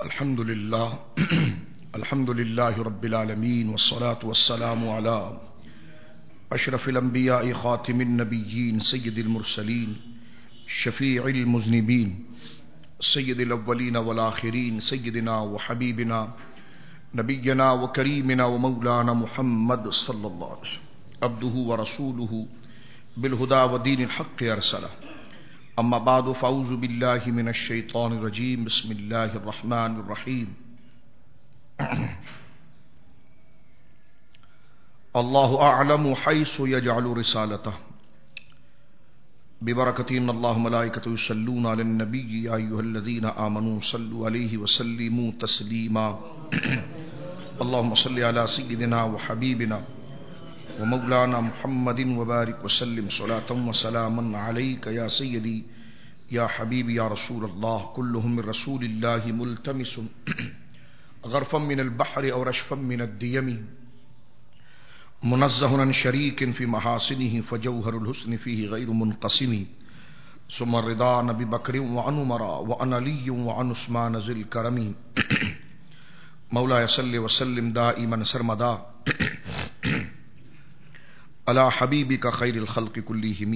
الحمد لله رب العالمين والصلاة والسلام على أشرف الأنبياء خاتم النبيين سيد المرسلين شفيع المذنبين سيد الأولين والآخرين سيدنا وحبيبنا نبينا وكريمنا ومولانا محمد صلى الله عليه وسلم عبده ورسوله بالهدى ودين الحق أرسله. اما بعد فاعوذ باللہ من الشیطان الرجیم بسم اللہ الرحمن الرحیم. اللہ اعلم حیث یجعل رسالتہ ببرکۃ ان اللہ ملائکۃہ یصلون علی النبی یا ایھا الذین آمنوا صلوا علیہ وسلموا تسلیما. اللهم صل علی سیدنا وحبیبنا ومولانا محمد وبارک وسلم صلاۃ وسلاما علیک یا سیدی یا حبیبی یا رسول اللہ. کلہم من رسول اللہ ملتمس غرفا من البحر او رشفا من الدیم منزہ عن شریک فی محاسنہ فجوہر الحسن فیہ غیر منقسم. ثم الرضا عن ابی بکر وعن عمر وعن علی وعن عثمان ذی الکرم. مولاي صل وسلم دائما سرمدا علی حبیبک خیر الخلق کلہم.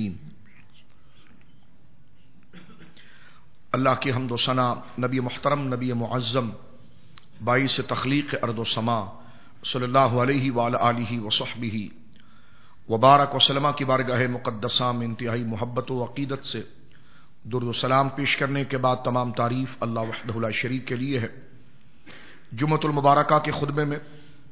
اللہ کی حمد و ثنا نبی محترم نبی معظم باعث تخلیق ارض و سما صلی اللہ علیہ وآلہ آلہ وصحبہ وبارک وسلم کی بارگاہ مقدسہ میں انتہائی محبت و عقیدت سے درود و سلام پیش کرنے کے بعد تمام تعریف اللہ وحدہ لا شریک کے لیے ہے. جمعۃ المبارکہ کے خطبے میں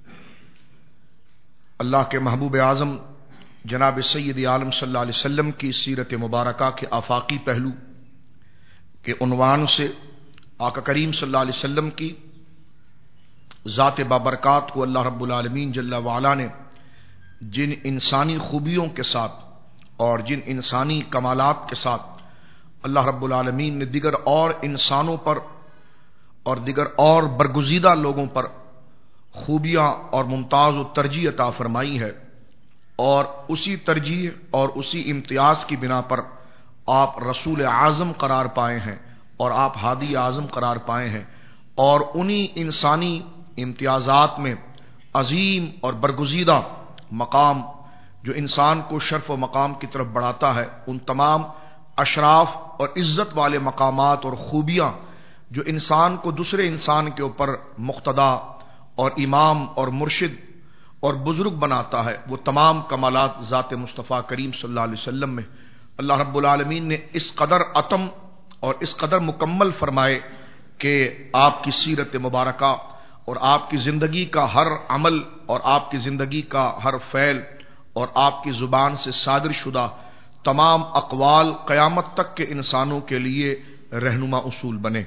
اللہ کے محبوب اعظم جناب سید عالم صلی اللہ علیہ وسلم کی سیرت مبارکہ کے آفاقی پہلو کے عنوان سے آقا کریم صلی اللہ علیہ وسلم کی ذات بابرکات کو اللہ رب العالمین جل وعلا نے جن انسانی خوبیوں کے ساتھ اور جن انسانی کمالات کے ساتھ اللہ رب العالمین نے دیگر اور انسانوں پر اور دیگر اور برگزیدہ لوگوں پر خوبیاں اور ممتاز و ترجیح عطا فرمائی ہے، اور اسی ترجیح اور اسی امتیاز کی بنا پر آپ رسول اعظم قرار پائے ہیں اور آپ ہادی اعظم قرار پائے ہیں. اور انہی انسانی امتیازات میں عظیم اور برگزیدہ مقام جو انسان کو شرف و مقام کی طرف بڑھاتا ہے، ان تمام اشراف اور عزت والے مقامات اور خوبیاں جو انسان کو دوسرے انسان کے اوپر مقتدا اور امام اور مرشد اور بزرگ بناتا ہے، وہ تمام کمالات ذات مصطفیٰ کریم صلی اللہ علیہ وسلم میں اللہ رب العالمین نے اس قدر عتم اور اس قدر مکمل فرمائے کہ آپ کی سیرت مبارکہ اور آپ کی زندگی کا ہر عمل اور آپ کی زندگی کا ہر فعل اور آپ کی زبان سے صادر شدہ تمام اقوال قیامت تک کے انسانوں کے لیے رہنما اصول بنے.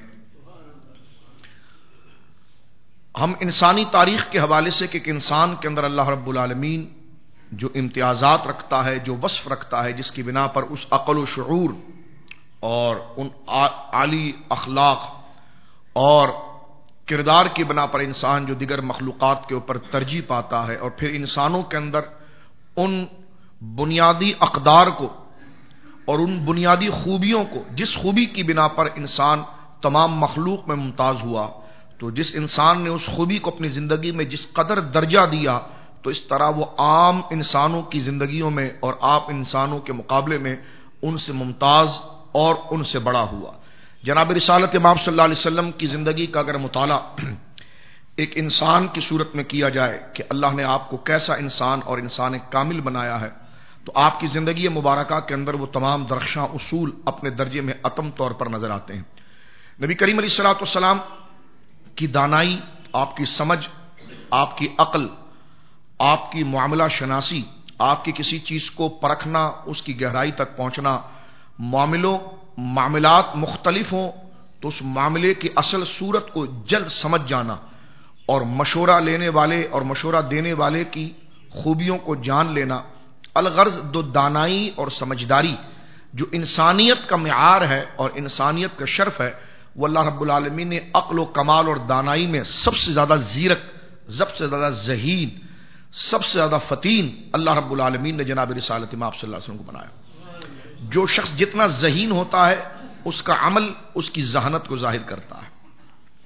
ہم انسانی تاریخ کے حوالے سے کہ ایک انسان کے اندر اللہ رب العالمین جو امتیازات رکھتا ہے، جو وصف رکھتا ہے، جس کی بنا پر اس عقل و شعور اور ان عالی اخلاق اور کردار کی بنا پر انسان جو دیگر مخلوقات کے اوپر ترجیح پاتا ہے، اور پھر انسانوں کے اندر ان بنیادی اقدار کو اور ان بنیادی خوبیوں کو، جس خوبی کی بنا پر انسان تمام مخلوق میں ممتاز ہوا، تو جس انسان نے اس خوبی کو اپنی زندگی میں جس قدر درجہ دیا، تو اس طرح وہ عام انسانوں کی زندگیوں میں اور آپ انسانوں کے مقابلے میں ان سے ممتاز اور ان سے بڑا ہوا. جناب رسالت امام صلی اللہ علیہ وسلم کی زندگی کا اگر مطالعہ ایک انسان کی صورت میں کیا جائے کہ اللہ نے آپ کو کیسا انسان اور انسان کامل بنایا ہے، تو آپ کی زندگی مبارکہ کے اندر وہ تمام درخشاں اصول اپنے درجے میں عتم طور پر نظر آتے ہیں. نبی کریم علیہ الصلوۃ والسلام کی دانائی، آپ کی سمجھ، آپ کی عقل، آپ کی معاملہ شناسی، آپ کی کسی چیز کو پرکھنا، اس کی گہرائی تک پہنچنا، معاملات مختلف ہوں تو اس معاملے کی اصل صورت کو جلد سمجھ جانا، اور مشورہ لینے والے اور مشورہ دینے والے کی خوبیوں کو جان لینا. الغرض دو دانائی اور سمجھداری جو انسانیت کا معیار ہے اور انسانیت کا شرف ہے، وہ اللہ رب العالمین نے عقل و کمال اور دانائی میں سب سے زیادہ زیرک، سب سے زیادہ ذہین، سب سے زیادہ فتین اللہ رب العالمین نے جناب رسالت امام صلی اللہ علیہ وسلم کو بنایا. جو شخص جتنا ذہین ہوتا ہے اس کا عمل اس کی ذہانت کو ظاہر کرتا ہے.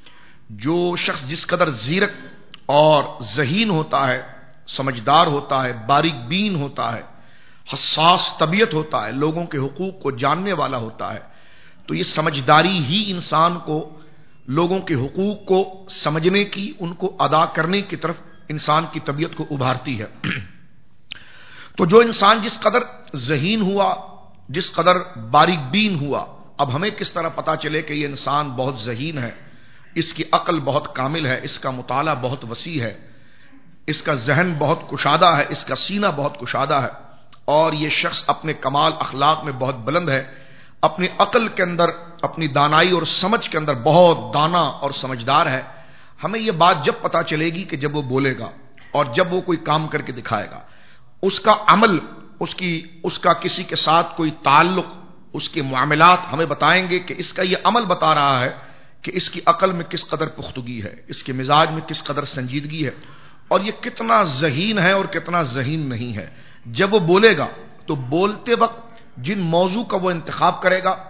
جو شخص جس قدر زیرک اور ذہین ہوتا ہے، سمجھدار ہوتا ہے، باریک بین ہوتا ہے، حساس طبیعت ہوتا ہے، لوگوں کے حقوق کو جاننے والا ہوتا ہے، تو یہ سمجھداری ہی انسان کو لوگوں کے حقوق کو سمجھنے کی، ان کو ادا کرنے کی طرف انسان کی طبیعت کو ابھارتی ہے۔ تو جو انسان جس قدر ذہین ہوا، جس قدر باریک بین ہوا، اب ہمیں کس طرح پتا چلے کہ یہ انسان بہت ذہین ہے، اس کی عقل بہت کامل ہے، اس کا مطالعہ بہت وسیع ہے، اس کا ذہن بہت کشادہ ہے، اس کا سینہ بہت کشادہ ہے، اور یہ شخص اپنے کمال اخلاق میں بہت بلند ہے، اپنی عقل کے اندر، اپنی دانائی اور سمجھ کے اندر بہت دانا اور سمجھدار ہے۔ ہمیں یہ بات جب پتا چلے گی کہ جب وہ بولے گا اور جب وہ کوئی کام کر کے دکھائے گا، اس کا عمل، اس کا کسی کے ساتھ کوئی تعلق، اس کے معاملات ہمیں بتائیں گے کہ اس کا یہ عمل بتا رہا ہے کہ اس کی عقل میں کس قدر پختگی ہے، اس کے مزاج میں کس قدر سنجیدگی ہے، اور یہ کتنا ذہین ہے اور کتنا ذہین نہیں ہے۔ جب وہ بولے گا تو بولتے وقت جن موضوع کا وہ انتخاب کرے گا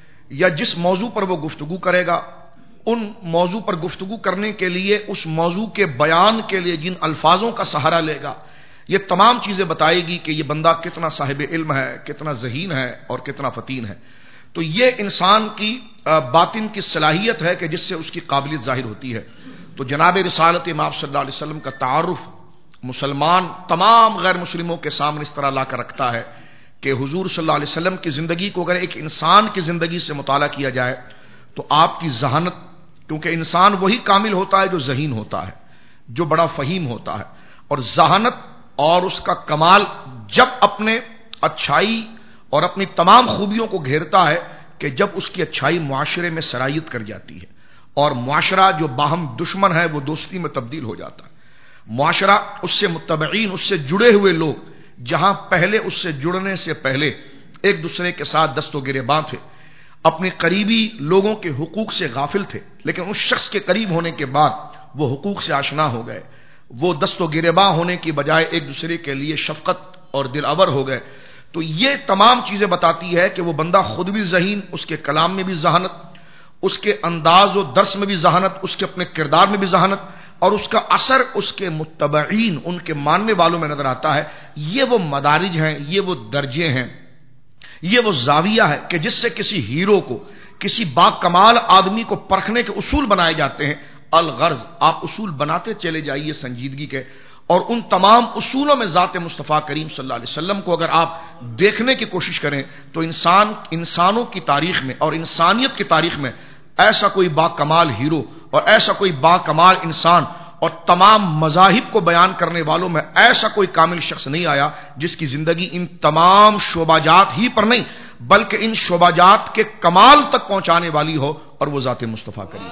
یا جس موضوع پر وہ گفتگو کرے گا، ان موضوع پر گفتگو کرنے کے لیے، اس موضوع کے بیان کے لیے جن الفاظوں کا سہارا لے گا، یہ تمام چیزیں بتائے گی کہ یہ بندہ کتنا صاحب علم ہے، کتنا ذہین ہے اور کتنا فطین ہے۔ تو یہ انسان کی باطن کی صلاحیت ہے کہ جس سے اس کی قابلیت ظاہر ہوتی ہے۔ تو جناب رسالت امام صلی اللہ علیہ وسلم کا تعارف مسلمان تمام غیر مسلموں کے سامنے اس طرح لا کر رکھتا ہے کہ حضور صلی اللہ علیہ وسلم کی زندگی کو اگر ایک انسان کی زندگی سے مطالعہ کیا جائے تو آپ کی ذہانت، کیونکہ انسان وہی کامل ہوتا ہے جو ذہین ہوتا ہے، جو بڑا فہیم ہوتا ہے، اور ذہانت اور اس کا کمال جب اپنے اچھائی اور اپنی تمام خوبیوں کو گھیرتا ہے کہ جب اس کی اچھائی معاشرے میں سرایت کر جاتی ہے، اور معاشرہ جو باہم دشمن ہے وہ دوستی میں تبدیل ہو جاتا ہے۔ معاشرہ، اس سے متبعین، اس سے جڑے ہوئے لوگ، جہاں پہلے اس سے جڑنے سے پہلے ایک دوسرے کے ساتھ دست و گریباں تھے، اپنے قریبی لوگوں کے حقوق سے غافل تھے، لیکن اس شخص کے قریب ہونے کے بعد وہ حقوق سے آشنا ہو گئے، وہ دست و گریباں ہونے کی بجائے ایک دوسرے کے لیے شفقت اور دلاور ہو گئے۔ تو یہ تمام چیزیں بتاتی ہے کہ وہ بندہ خود بھی ذہین، اس کے کلام میں بھی ذہانت، اس کے انداز و درس میں بھی ذہانت، اس کے اپنے کردار میں بھی ذہانت، اور اس کا اثر اس کے متبعین، ان کے ماننے والوں میں نظر آتا ہے۔ یہ وہ مدارج ہیں، یہ وہ درجے ہیں، یہ وہ زاویہ ہے کہ جس سے کسی ہیرو کو، کسی با کمال آدمی کو پرکھنے کے اصول بنائے جاتے ہیں۔ الغرض، آپ اصول بناتے چلے جائیے سنجیدگی کے، اور ان تمام اصولوں میں ذات مصطفیٰ کریم صلی اللہ علیہ وسلم کو اگر آپ دیکھنے کی کوشش کریں تو انسانوں کی تاریخ میں اور انسانیت کی تاریخ میں ایسا کوئی با کمال ہیرو اور ایسا کوئی با کمال انسان اور تمام مذاہب کو بیان کرنے والوں میں ایسا کوئی کامل شخص نہیں آیا جس کی زندگی ان تمام شعبہ ہی پر نہیں بلکہ ان شعبہ کے کمال تک پہنچانے والی ہو، اور وہ ذات مصطفیٰ کریم۔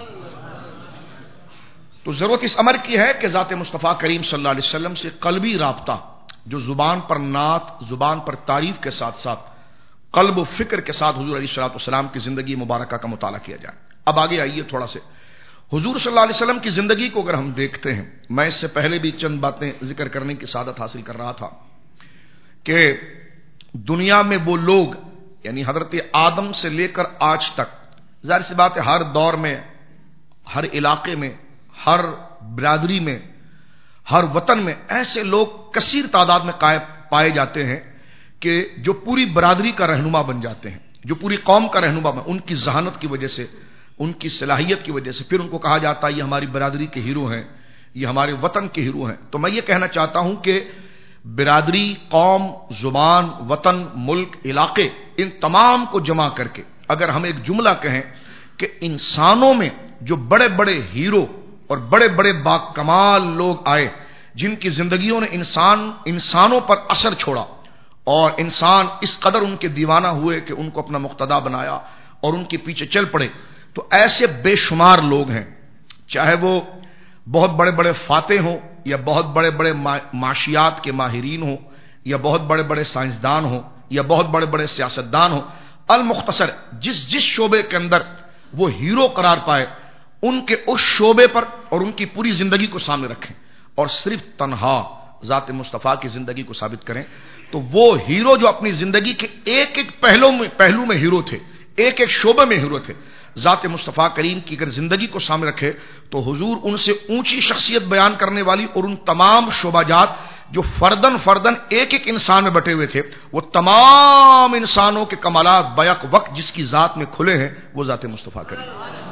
تو ضرورت اس امر کی ہے کہ ذات مصطفیٰ کریم صلی اللہ علیہ وسلم سے قلبی رابطہ، جو زبان پر نعت، زبان پر تعریف کے ساتھ ساتھ قلب و فکر کے ساتھ حضور علیہ الصلوۃ والسلام کی زندگی مبارکہ کا مطالعہ کیا جائے۔ اب آگے آئیے تھوڑا سے حضور صلی اللہ علیہ وسلم کی زندگی کو اگر ہم دیکھتے ہیں، میں اس سے پہلے بھی چند باتیں ذکر کرنے کی سعادت حاصل کر رہا تھا کہ دنیا میں وہ لوگ، یعنی حضرت آدم سے لے کر آج تک، ظاہر سی بات ہے ہر دور میں، ہر علاقے میں، ہر برادری میں، ہر وطن میں ایسے لوگ کثیر تعداد میں پائے جاتے ہیں کہ جو پوری برادری کا رہنما بن جاتے ہیں، جو پوری قوم کا رہنما بن، ان کی ذہانت کی وجہ سے، ان کی صلاحیت کی وجہ سے پھر ان کو کہا جاتا ہے یہ ہماری برادری کے ہیرو ہیں، یہ ہمارے وطن کے ہیرو ہیں۔ تو میں یہ کہنا چاہتا ہوں کہ برادری، قوم، زبان، وطن، ملک، علاقے، ان تمام کو جمع کر کے اگر ہم ایک جملہ کہیں کہ انسانوں میں جو بڑے بڑے ہیرو اور بڑے بڑے با کمال لوگ آئے جن کی زندگیوں نے انسانوں پر اثر چھوڑا اور انسان اس قدر ان کے دیوانہ ہوئے کہ ان کو اپنا مقتدا بنایا اور ان کے پیچھے چل پڑے، تو ایسے بے شمار لوگ ہیں، چاہے وہ بہت بڑے بڑے فاتح ہوں یا بہت بڑے بڑے معاشیات کے ماہرین ہوں یا بہت بڑے بڑے سائنسدان ہوں یا بہت بڑے بڑے سیاستدان ہوں، المختصر جس شعبے کے اندر وہ ہیرو قرار پائے ان کے اس شعبے پر اور ان کی پوری زندگی کو سامنے رکھیں اور صرف تنہا ذات مصطفیٰ کی زندگی کو ثابت کریں، تو وہ ہیرو جو اپنی زندگی کے ایک ایک پہلو میں ہیرو تھے، ایک ایک شعبے میں ہیرو تھے، ذات مصطفیٰ کریم کی اگر زندگی کو سامنے رکھے تو حضور ان سے اونچی شخصیت بیان کرنے والی اور ان تمام شعبہ جات جو فردن ایک ایک انسان میں بٹے ہوئے تھے، وہ تمام انسانوں کے کمالات بیک وقت جس کی ذات میں کھلے ہیں وہ ذات مصطفیٰ کریم۔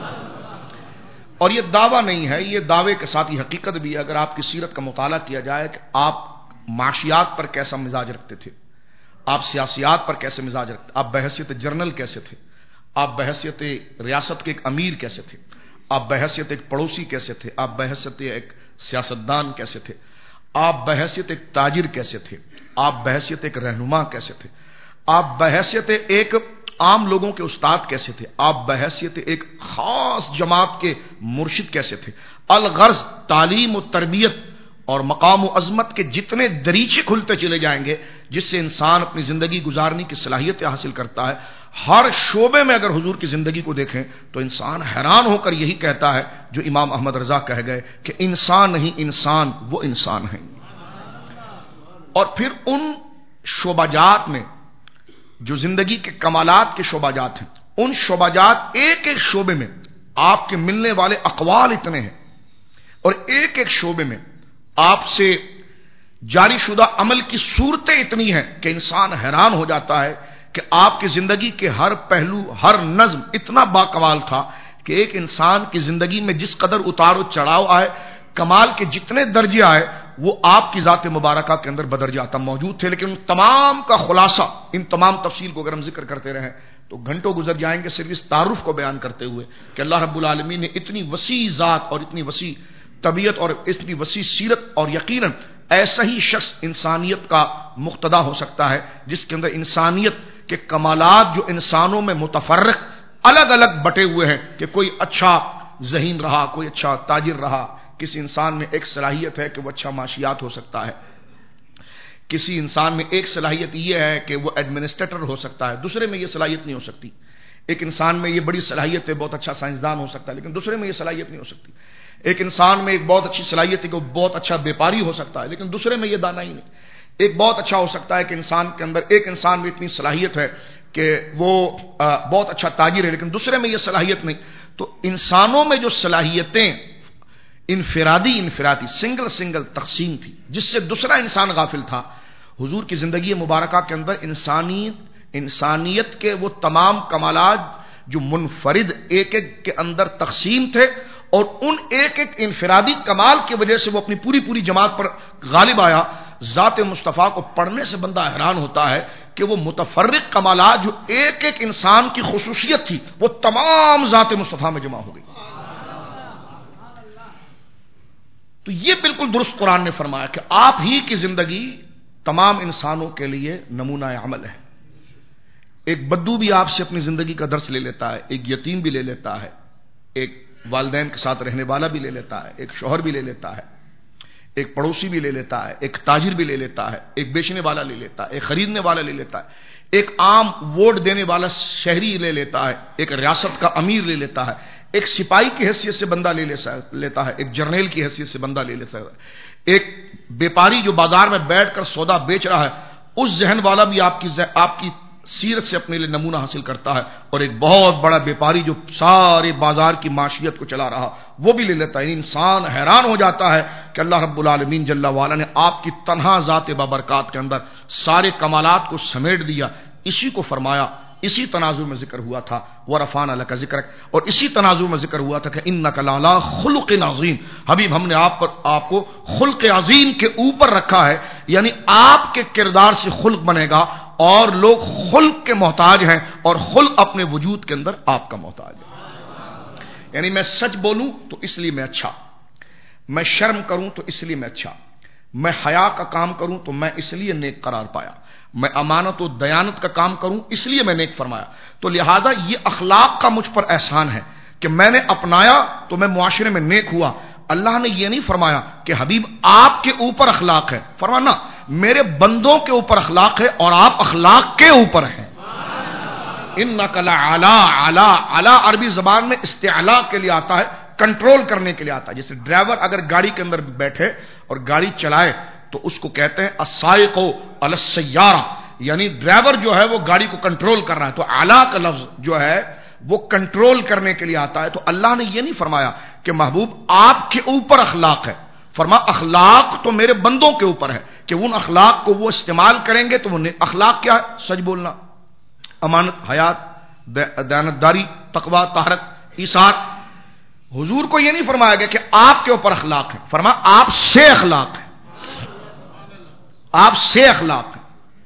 اور یہ دعویٰ نہیں ہے، یہ دعوے کے ساتھ یہ حقیقت بھی ہے۔ اگر آپ کی سیرت کا مطالعہ کیا جائے کہ آپ معاشیات پر کیسا مزاج رکھتے تھے، آپ سیاسیات پر کیسے مزاج رکھتے، آپ بحیثیت جنرل کیسے تھے، آپ بحیثیت ریاست کے ایک امیر کیسے تھے، آپ بحیثیت ایک پڑوسی کیسے تھے، آپ بحیثیت ایک سیاستدان کیسے تھے، آپ بحیثیت ایک تاجر کیسے تھے، آپ بحیثیت ایک رہنما کیسے تھے، آپ بحیثیت ایک عام لوگوں کے استاد کیسے تھے، آپ بحیثیت ایک خاص جماعت کے مرشد کیسے تھے۔ الغرض تعلیم و تربیت اور مقام و عظمت کے جتنے دریچے کھلتے چلے جائیں گے جس سے انسان اپنی زندگی گزارنے کی صلاحیت حاصل کرتا ہے، ہر شعبے میں اگر حضور کی زندگی کو دیکھیں تو انسان حیران ہو کر یہی کہتا ہے جو امام احمد رضا کہہ گئے کہ انسان نہیں انسان وہ انسان ہیں۔ اور پھر ان شعبہ جات میں جو زندگی کے کمالات کے شعبہ جات ہیں، ان شعبہ جات ایک ایک شعبے میں آپ کے ملنے والے اقوال اتنے ہیں اور ایک ایک شعبے میں آپ سے جاری شدہ عمل کی صورتیں اتنی ہیں کہ انسان حیران ہو جاتا ہے کہ آپ کی زندگی کے ہر پہلو، ہر نظم اتنا باکمال تھا کہ ایک انسان کی زندگی میں جس قدر اتار و چڑھاؤ آئے، کمال کے جتنے درجے آئے وہ آپ کی ذات مبارکہ کے اندر بدرجہ آتا موجود تھے۔ لیکن ان تمام کا خلاصہ، ان تمام تفصیل کو اگر ہم ذکر کرتے رہیں تو گھنٹوں گزر جائیں گے صرف اس تعارف کو بیان کرتے ہوئے کہ اللہ رب العالمین نے اتنی وسیع ذات اور اتنی وسیع طبیعت اور اتنی وسیع سیرت، اور یقیناً ایسا ہی شخص انسانیت کا مقتدا ہو سکتا ہے جس کے اندر انسانیت کے کمالات جو انسانوں میں متفرق الگ الگ بٹے ہوئے ہیں کہ کوئی اچھا ذہین رہا، کوئی اچھا تاجر رہا، کسی انسان میں ایک صلاحیت ہے کہ وہ اچھا معاشیات ہو سکتا ہے، کسی انسان میں ایک صلاحیت یہ ہے کہ وہ ایڈمنسٹریٹر ہو سکتا ہے، دوسرے میں یہ صلاحیت نہیں ہو سکتی۔ ایک انسان میں یہ بڑی صلاحیت ہے، بہت اچھا سائنسدان ہو سکتا ہے، لیکن دوسرے میں یہ صلاحیت نہیں ہو سکتی۔ ایک انسان میں ایک بہت اچھی صلاحیت ہے کہ وہ بہت اچھا بیپاری ہو سکتا ہے، لیکن دوسرے میں یہ دانا ہی نہیں۔ ایک بہت اچھا ہو سکتا ہے کہ انسان کے اندر، ایک انسان میں اتنی صلاحیت ہے کہ وہ بہت اچھا تاجر ہے، لیکن دوسرے میں یہ صلاحیت نہیں۔ تو انسانوں میں جو صلاحیتیں انفرادی سنگل تقسیم تھی جس سے دوسرا انسان غافل تھا، حضور کی زندگی مبارکہ کے اندر انسانیت کے وہ تمام کمالات جو منفرد ایک ایک کے اندر تقسیم تھے، اور ان ایک ایک انفرادی کمال کی وجہ سے وہ اپنی پوری جماعت پر غالب آیا۔ ذات مصطفیٰ کو پڑھنے سے بندہ حیران ہوتا ہے کہ وہ متفرق کمالات جو ایک ایک انسان کی خصوصیت تھی وہ تمام ذات مصطفیٰ میں جمع ہو گئی۔ تو یہ بالکل درست قرآن نے فرمایا کہ آپ ہی کی زندگی تمام انسانوں کے لیے نمونہ عمل ہے۔ ایک بدو بھی آپ سے اپنی زندگی کا درس لے لیتا ہے، ایک یتیم بھی لے لیتا ہے، ایک والدین کے ساتھ رہنے والا بھی لے لیتا ہے، ایک شوہر بھی لے لیتا ہے، ایک پڑوسی بھی لے لیتا ہے، ایک تاجر بھی لے لیتا ہے، ایک بیچنے والا لے لیتا ہے، ایک خریدنے والا لے لیتا ہے، ایک عام ووٹ دینے والا شہری لے لیتا ہے، ایک ریاست کا امیر لے لیتا ہے، ایک سپاہی کی حیثیت سے بندہ لے لیتا ہے، ایک جرنیل کی حیثیت سے بندہ لے لیتا ہے، ایک بیپاری جو بازار میں بیٹھ کر سودا بیچ رہا ہے اس ذہن والا بھی آپ کی سیرت سے اپنے لیے نمونہ حاصل کرتا ہے، اور ایک بہت بڑا بیپاری جو سارے بازار کی معیشت کو چلا رہا وہ بھی لے لیتا ہے۔ انسان حیران ہو جاتا ہے کہ اللہ رب العالمین جل وعلا نے آپ کی تنہا ذات بابرکات کے اندر سارے کمالات کو سمیٹ دیا۔ اسی کو فرمایا، اسی تناظر میں ذکر ہوا تھا وَرَفَعْنَا لَكَ ذِكْرَكَ، اور اسی تناظر میں ذکر ہوا تھا کہ اِنَّكَ لَعَلَىٰ خُلُقٍ عَظِيمٍ، حبیب ہم نے آپ کو خلق عظیم کے اوپر رکھا ہے، یعنی آپ کے کردار سے خلق بنے گا، اور لوگ خلق کے محتاج ہیں اور خلق اپنے وجود کے اندر آپ کا محتاج ہے۔ یعنی میں سچ بولوں تو اس لیے میں اچھا، میں شرم کروں تو اس لیے میں اچھا، میں حیا کا کام کروں تو میں اس لیے نیک قرار پایا، میں امانت و دیانت کا کام کروں اس لیے میں نیک فرمایا۔ تو لہذا یہ اخلاق کا مجھ پر احسان ہے کہ میں نے اپنایا تو میں معاشرے میں نیک ہوا۔ اللہ نے یہ نہیں فرمایا کہ حبیب آپ کے اوپر اخلاق ہے، فرمانا میرے بندوں کے اوپر اخلاق ہے اور آپ اخلاق کے اوپر ہیں۔ انک لعلی علی عربی زبان میں استعلاء کے لیے آتا ہے، کنٹرول کرنے کے لیے آتا ہے۔ جیسے ڈرائیور اگر گاڑی کے اندر بیٹھے اور گاڑی چلائے تو اس کو کہتے ہیں السائق علی السیارہ، یعنی ڈرائیور جو ہے وہ گاڑی کو کنٹرول کر رہا ہے۔ تو اعلیٰ کا لفظ جو ہے وہ کنٹرول کرنے کے لیے آتا ہے. تو اللہ نے یہ نہیں فرمایا کہ محبوب آپ کے اوپر اخلاق ہے، فرما اخلاق تو میرے بندوں کے اوپر ہے کہ ان اخلاق کو وہ استعمال کریں گے. تو وہ اخلاق کیا ہے؟ سچ بولنا، امانت، حیات، دیانتداری، تقوی، طہارت، ایثار. حضور کو یہ نہیں فرمایا گیا کہ آپ کے اوپر اخلاق ہے، فرما آپ سے اخلاق ہے، آپ سے اخلاق ہے.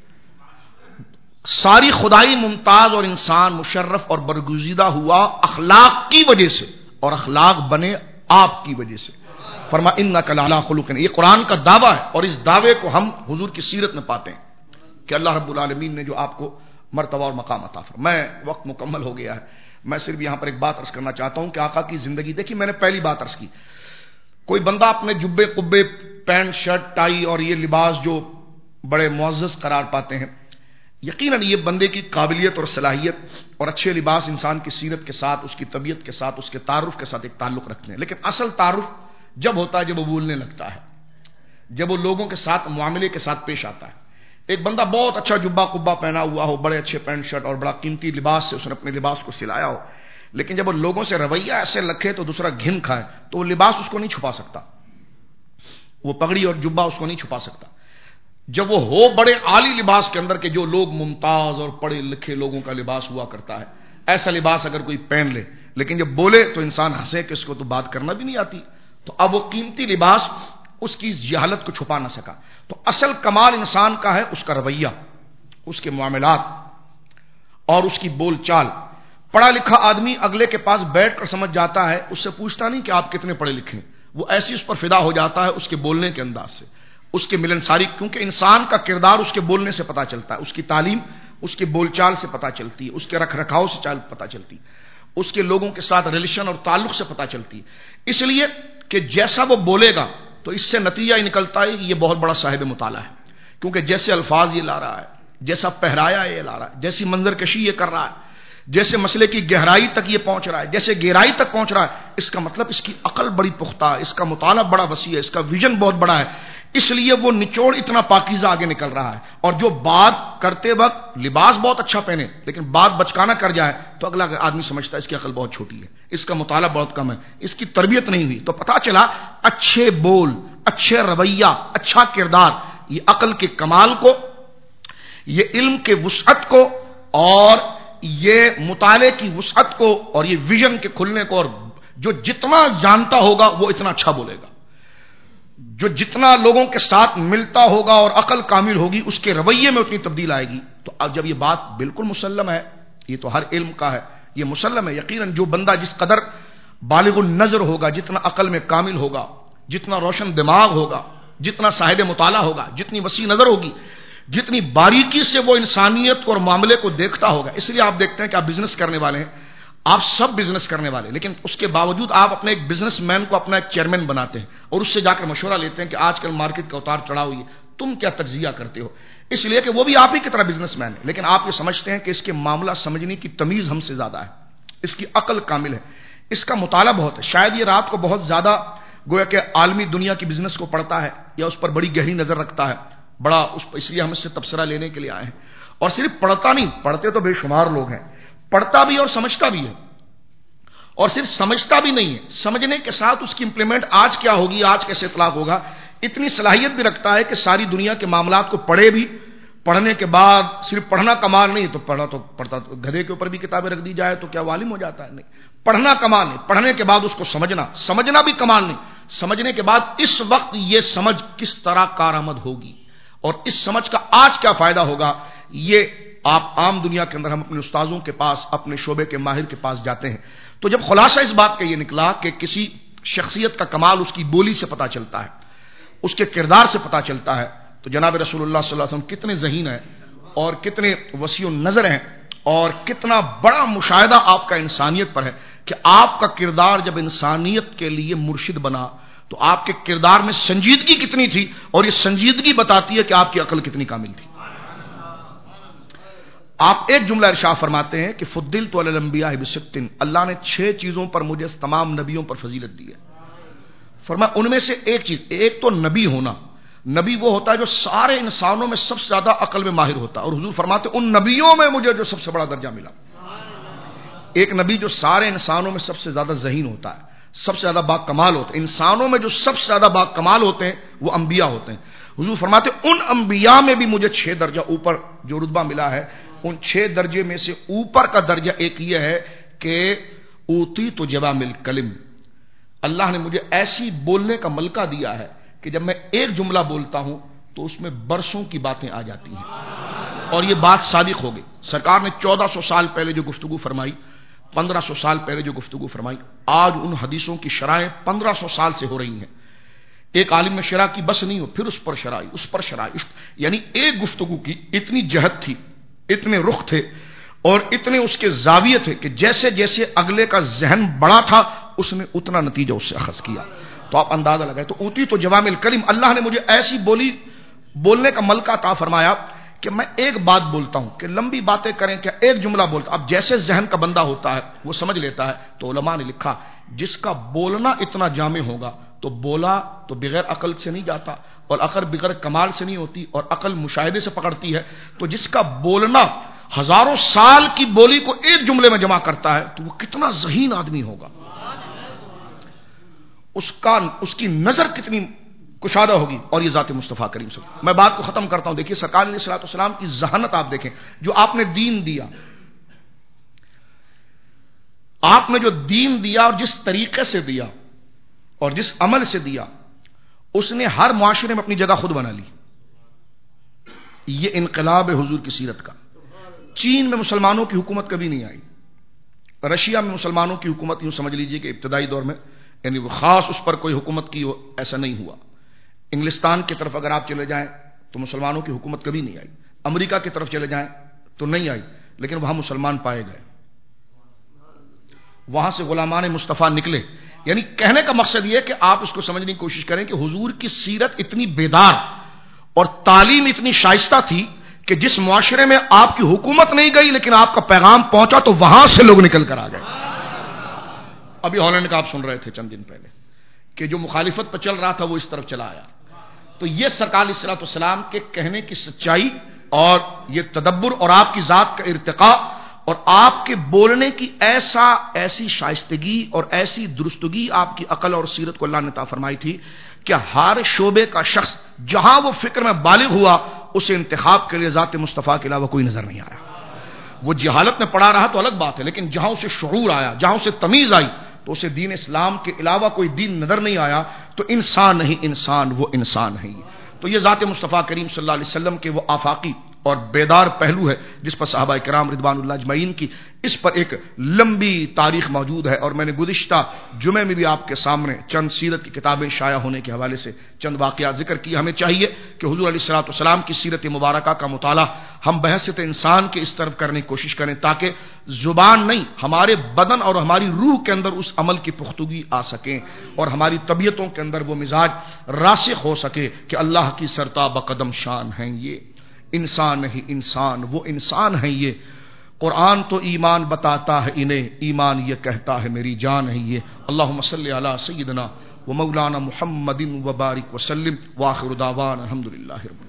ساری خدائی ممتاز اور انسان مشرف اور برگزیدہ ہوا اخلاق کی وجہ سے، اور اخلاق بنے آپ کی وجہ سے. فرما انک لعلی خلق. یہ قرآن کا دعویٰ ہے، اور اس دعوے کو ہم حضور کی سیرت میں پاتے ہیں کہ اللہ رب العالمین نے جو آپ کو مرتبہ اور مقام عطا فرمایا. میں وقت مکمل ہو گیا ہے، میں صرف یہاں پر ایک بات عرض کرنا چاہتا ہوں کہ آقا کی زندگی دیکھیے. میں نے پہلی بات عرض کی، کوئی بندہ اپنے جبے قبے، پینٹ شرٹ ٹائی اور یہ لباس جو بڑے معزز قرار پاتے ہیں، یقیناً یہ بندے کی قابلیت اور صلاحیت اور اچھے لباس انسان کی سیرت کے ساتھ، اس کی طبیعت کے ساتھ، اس کے تعارف کے ساتھ ایک تعلق رکھتے ہیں. لیکن اصل تعارف جب ہوتا ہے جب وہ بولنے لگتا ہے، جب وہ لوگوں کے ساتھ معاملے کے ساتھ پیش آتا ہے. ایک بندہ بہت اچھا جبہ قبا پہنا ہوا ہو، بڑے اچھے پینٹ شرٹ اور بڑا قیمتی لباس سے اس نے اپنے لباس کو سلایا ہو، لیکن جب وہ لوگوں سے رویہ ایسے رکھے تو دوسرا گھن کھائے، تو وہ لباس اس کو نہیں چھپا سکتا، وہ پگڑی اور جبہ اس کو نہیں چھپا سکتا. جب وہ ہو بڑے عالی لباس کے اندر کہ جو لوگ ممتاز اور پڑھے لکھے لوگوں کا لباس ہوا کرتا ہے، ایسا لباس اگر کوئی پہن لے لیکن جب بولے تو انسان ہنسے کہ اس کو تو بات کرنا بھی نہیں آتی، تو اب وہ قیمتی لباس اس کی جہالت کو چھپا نہ سکا. تو اصل کمال انسان کا ہے اس کا رویہ، اس کے معاملات اور اس کی بول چال. پڑھا لکھا آدمی اگلے کے پاس بیٹھ کر سمجھ جاتا ہے، اس سے پوچھتا نہیں کہ آپ کتنے پڑھے لکھے ہیں، وہ ایسی اس پر فدا ہو جاتا ہے اس کے بولنے کے انداز سے، اس کے ملنساری. کیونکہ انسان کا کردار اس کے بولنے سے پتا چلتا ہے، اس کی تعلیم اس کے بول چال سے پتا چلتی ہے، اس کے رکھ رکھاؤ سے پتا چلتی ہے، اس کے لوگوں کے ساتھ ریلیشن اور تعلق سے پتا چلتی ہے. اس لیے کہ جیسا وہ بولے گا تو اس سے نتیجہ یہ نکلتا ہے کہ یہ بہت بڑا صاحب مطالعہ ہے. کیونکہ جیسے الفاظ یہ لا رہا ہے، جیسا پہرایا یہ لا رہا ہے، جیسی منظر کشی یہ کر رہا ہے، جیسے مسئلے کی گہرائی تک یہ پہنچ رہا ہے، جیسے گہرائی تک پہنچ رہا ہے، اس کا مطلب اس کی عقل بڑی پختہ ہے، اس کا مطالعہ بڑا وسیع ہے، اس کا ویژن بہت بڑا ہے. اس لیے وہ نچوڑ اتنا پاکیزہ آگے نکل رہا ہے. اور جو بات کرتے وقت لباس بہت اچھا پہنے لیکن بات بچکانا کر جائے تو اگلا آدمی سمجھتا ہے اس کی عقل بہت چھوٹی ہے، اس کا مطالعہ بہت کم ہے، اس کی تربیت نہیں ہوئی. تو پتا چلا اچھے بول، اچھے رویہ، اچھا کردار، یہ عقل کے کمال کو، یہ علم کے وسعت کو، اور یہ مطالعے کی وسعت کو، اور یہ ویژن کے کھلنے کو. اور جو جتنا جانتا ہوگا وہ اتنا اچھا بولے گا، جو جتنا لوگوں کے ساتھ ملتا ہوگا اور عقل کامل ہوگی اس کے رویے میں اتنی تبدیل آئے گی. تو اب جب یہ بات بالکل مسلم ہے، یہ تو ہر علم کا ہے، یہ مسلم ہے. یقیناً جو بندہ جس قدر بالغ النظر ہوگا، جتنا عقل میں کامل ہوگا، جتنا روشن دماغ ہوگا، جتنا صاحب مطالعہ ہوگا، جتنی وسیع نظر ہوگی، جتنی باریکی سے وہ انسانیت کو اور معاملے کو دیکھتا ہوگا. اس لیے آپ دیکھتے ہیں کہ آپ بزنس کرنے والے ہیں، آپ سب بزنس کرنے والے، لیکن اس کے باوجود آپ اپنے ایک بزنس مین کو اپنا ایک چیئرمین بناتے ہیں اور اس سے جا کر مشورہ لیتے ہیں کہ آج کل مارکیٹ کا اتار چڑھاؤ ہے، تم کیا تجزیہ کرتے ہو. اس لیے کہ وہ بھی آپ ہی کی طرح بزنس مین ہے، لیکن آپ یہ سمجھتے ہیں کہ اس کے معاملہ سمجھنے کی تمیز ہم سے زیادہ ہے، اس کی عقل کامل ہے، اس کا مطالعہ بہت ہے. شاید یہ رات کو بہت زیادہ گویا کہ عالمی دنیا کی بزنس کو پڑھتا ہے یا اس پر بڑی گہری نظر رکھتا ہے، بڑا اس لیے ہم اس سے تبصرہ لینے کے لیے آئے ہیں. اور صرف پڑھتا نہیں، پڑھتے تو بے شمار لوگ ہیں، پڑھتا بھی اور سمجھتا بھی ہے. اور صرف سمجھتا بھی نہیں ہے، سمجھنے کے ساتھ اس کی امپلیمنٹ آج کیا ہوگی، آج کیسے اطلاق ہوگا، اتنی صلاحیت بھی رکھتا ہے کہ ساری دنیا کے معاملات کو پڑھے بھی. پڑھنے کے بعد صرف پڑھنا کمال نہیں، تو پڑھتا تو گدھے کے اوپر بھی کتابیں رکھ دی جائے تو کیا عالم ہو جاتا ہے؟ نہیں، پڑھنا کمال نہیں، پڑھنے کے بعد اس کو سمجھنا بھی کمال نہیں. سمجھنے کے بعد اس وقت یہ سمجھ کس طرح کارآمد ہوگی اور اس سمجھ کا آج کیا فائدہ ہوگا، یہ آپ عام دنیا کے اندر ہم اپنے استاذوں کے پاس، اپنے شعبے کے ماہر کے پاس جاتے ہیں تو جب خلاصہ اس بات کا یہ نکلا کہ کسی شخصیت کا کمال اس کی بولی سے پتا چلتا ہے، اس کے کردار سے پتا چلتا ہے، تو جناب رسول اللہ صلی اللہ علیہ وسلم کتنے ذہین ہیں اور کتنے وسیع النظر ہیں اور کتنا بڑا مشاہدہ آپ کا انسانیت پر ہے کہ آپ کا کردار جب انسانیت کے لیے مرشد بنا تو آپ کے کردار میں سنجیدگی کتنی تھی، اور یہ سنجیدگی بتاتی ہے کہ آپ کی عقل کتنی کامل تھی. آپ ایک جملہ ارشاد فرماتے ہیں کہ فضلت علی الانبیاء بست، اللہ نے 6 چیزوں پر مجھے تمام نبیوں پر فضیلت دی ہے. فرمایا ان میں سے ایک چیز، ایک تو نبی ہونا. نبی وہ ہوتا ہے جو سارے انسانوں میں سب سے زیادہ عقل میں ماہر ہوتا ہے، اور حضور فرماتے ان نبیوں میں مجھے جو سب سے بڑا درجہ ملا. ایک نبی جو سارے انسانوں میں سب سے زیادہ ذہین ہوتا ہے، سب سے زیادہ با کمال ہوتا ہے، انسانوں میں جو سب سے زیادہ با کمال ہوتے ہیں وہ انبیاء ہوتے ہیں۔ حضور فرماتے ہیں ان انبیاء میں بھی مجھے 6 درجہ اوپر جو رتبہ ملا ہے، ان 6 درجے میں سے اوپر کا درجہ ایک یہ ہے کہ اوتی تو جوام الکلم، اللہ نے مجھے ایسی بولنے کا ملکہ دیا ہے کہ جب میں ایک جملہ بولتا ہوں تو اس میں برسوں کی باتیں آ جاتی ہیں، اور یہ بات صادق ہو گئی۔ سرکار نے 1400 سال پہلے جو گفتگو فرمائی، 1500 سال پہلے جو گفتگو فرمائی، آج ان حدیثوں کی شرائیں 1500 سال سے ہو رہی ہیں۔ ایک عالم میں شرح کی بس نہیں ہو، پھر اس پر شرائع، اس پر شرائع، یعنی ایک گفتگو کی اتنی جہت تھی، اتنے رخ تھے اور اتنے اس کے زاویے تھے کہ جیسے جیسے اگلے کا ذہن بڑا تھا اس نے اتنا نتیجہ اس سے اخذ کیا۔ تو آپ اندازہ لگائیں، تو اوتی تو جوام الکلم، اللہ نے مجھے ایسی بولنے کا ملکہ عطا فرمایا کہ میں ایک بات بولتا ہوں کہ لمبی باتیں کریں کیا، ایک جملہ بولتا، اب جیسے ذہن کا بندہ ہوتا ہے وہ سمجھ لیتا ہے۔ تو علماء نے لکھا جس کا بولنا اتنا جامع ہوگا تو بولا تو بغیر عقل سے نہیں جاتا، اور عقل بغیر کمال سے نہیں ہوتی، اور عقل مشاہدے سے پکڑتی ہے۔ تو جس کا بولنا ہزاروں سال کی بولی کو ایک جملے میں جمع کرتا ہے تو وہ کتنا ذہین آدمی ہوگا، اس کی نظر کتنی کشادہ ہوگی، اور یہ ذات مصطفیٰ کریم صلی اللہ علیہ وسلم۔ میں بات کو ختم کرتا ہوں، دیکھیے سرکار علیہ الصلوۃ والسلام کی ذہانت آپ دیکھیں، جو آپ نے دین دیا، آپ نے جو دین دیا اور جس طریقے سے دیا اور جس عمل سے دیا، اس نے ہر معاشرے میں اپنی جگہ خود بنا لی۔ یہ انقلاب ہے حضور کی سیرت کا۔ چین میں مسلمانوں کی حکومت کبھی نہیں آئی، رشیا میں مسلمانوں کی حکومت یوں سمجھ لیجئے کہ ابتدائی دور میں، یعنی وہ خاص اس پر کوئی حکومت کی ہو، ایسا نہیں ہوا۔ انگلستان کی طرف اگر آپ چلے جائیں تو مسلمانوں کی حکومت کبھی نہیں آئی، امریکہ کی طرف چلے جائیں تو نہیں آئی، لیکن وہاں مسلمان پائے گئے، وہاں سے غلامان مصطفیٰ نکلے۔ یعنی کہنے کا مقصد یہ ہے کہ آپ اس کو سمجھنے کی کوشش کریں کہ حضور کی سیرت اتنی بیدار اور تعلیم اتنی شائستہ تھی کہ جس معاشرے میں آپ کی حکومت نہیں گئی لیکن آپ کا پیغام پہنچا تو وہاں سے لوگ نکل کر آ گئے۔ ابھی ہالینڈ کا آپ سن رہے تھے چند دن پہلے کہ جو مخالفت پر چل رہا تھا وہ اس طرف چلا آیا۔ تو یہ سرکار علیہ الصلوۃ والسلام کے کہنے کی سچائی اور یہ تدبر اور آپ کی ذات کا ارتقاء اور آپ کے بولنے کی ایسی شائستگی اور ایسی درستگی آپ کی عقل اور سیرت کو اللہ نے عطا فرمائی تھی کہ ہر شعبے کا شخص جہاں وہ فکر میں بالغ ہوا اسے انتخاب کے لیے ذات مصطفیٰ کے علاوہ کوئی نظر نہیں آیا۔ وہ جہالت میں پڑا رہا تو الگ بات ہے، لیکن جہاں اسے شعور آیا، جہاں اسے تمیز آئی تو اسے دین اسلام کے علاوہ کوئی دین نظر نہیں آیا۔ تو انسان نہیں انسان، وہ انسان ہے۔ تو یہ ذات مصطفیٰ کریم صلی اللہ علیہ وسلم کے وہ آفاقی اور بیدار پہلو ہے جس پر صحابہ کرام رضوان اللہ اجمعین کی اس پر ایک لمبی تاریخ موجود ہے، اور میں نے گزشتہ جمعے میں بھی آپ کے سامنے چند سیرت کی کتابیں شائع ہونے کے حوالے سے چند واقعات ذکر کیے۔ ہمیں چاہیے کہ حضور علیہ الصلوۃ والسلام کی سیرت مبارکہ کا مطالعہ ہم بحیثیت انسان کے اس طرف کرنے کی کوشش کریں تاکہ زبان نہیں، ہمارے بدن اور ہماری روح کے اندر اس عمل کی پختگی آ سکے اور ہماری طبیعتوں کے اندر وہ مزاج راسخ ہو سکے کہ اللہ کی سرتابہ قدم شان ہیں یہ انسان نہیں انسان، وہ انسان ہیں یہ۔ قرآن تو ایمان بتاتا ہے انہیں، ایمان یہ کہتا ہے میری جان ہے یہ۔ اللہم صلی علی سیدنا و مولانا محمد و بارک وسلم، وآخر دعوانا الحمدللہ رب العالمین۔